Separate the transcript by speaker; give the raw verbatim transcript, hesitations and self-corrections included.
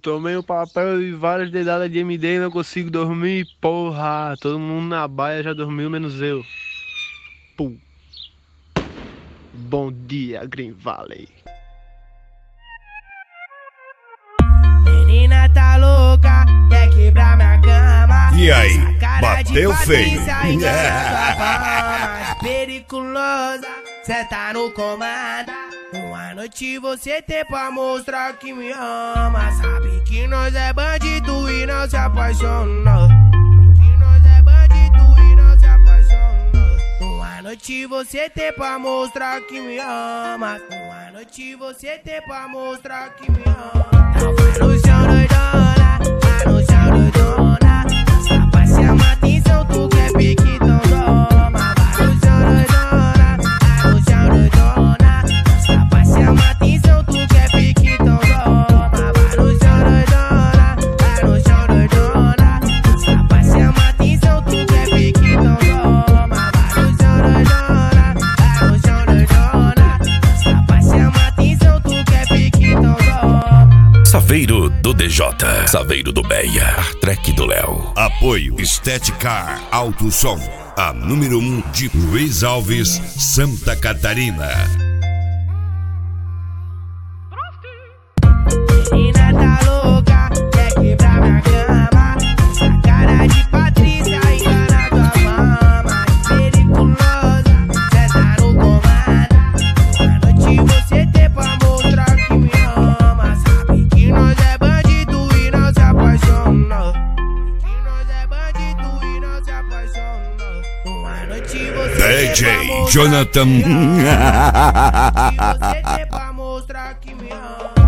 Speaker 1: Tomei um papel e várias dedadas de M D e não consigo dormir, porra. Todo mundo na baia já dormiu, menos eu. Pum. Bom dia, Green Valley.
Speaker 2: Menina tá louca, quer quebrar minha cama.
Speaker 3: E aí,
Speaker 2: Essa cara
Speaker 3: bateu
Speaker 2: de
Speaker 3: feio?
Speaker 2: Patrícia engana sua fama. Periculosa, cê tá no comando. Uma noite você tem pra mostrar que me ama. Sabe que nós é bandido e não se apaixona. Que nós é bandido e não se apaixona. Uma noite você tem pra mostrar que me ama. Uma noite você tem pra mostrar que me ama. Então vai no chão doidona, vai no chão doidona. Essa vai chama atenção, tu quer pique, então toma. Vai no chão doidona, vai no chão doidona. Essa vai chama atenção, tu quer pique, então toma. Vai no chão doidona, vai no chão doidona. Essa vai chama atenção, tu quer pique, então toma. Vai no chão doidona, vai no chão doidona. Essa vai chama atenção, tu quer pique, então toma.
Speaker 4: Saveiro do D J, Saveiro do Beia, Track do Léo.
Speaker 3: Apoio Estética Alto Som, a número um de Luiz Alves, Santa Catarina.
Speaker 2: Menina tá louca, quer quebrar minha cama. Essa cara de Patrícia engana tua fama. Periculosa, cê tá no comando. Uma noite você tem pra mostrar que me ama. Sabe que nós é bandido e não se apaixona. Que nós é bandido e não se apaixona. Uma noite você
Speaker 3: D J
Speaker 2: tem pra mostrar
Speaker 3: Jonathan.
Speaker 2: que me ama. Sabe que você tem pra mostrar que me ama.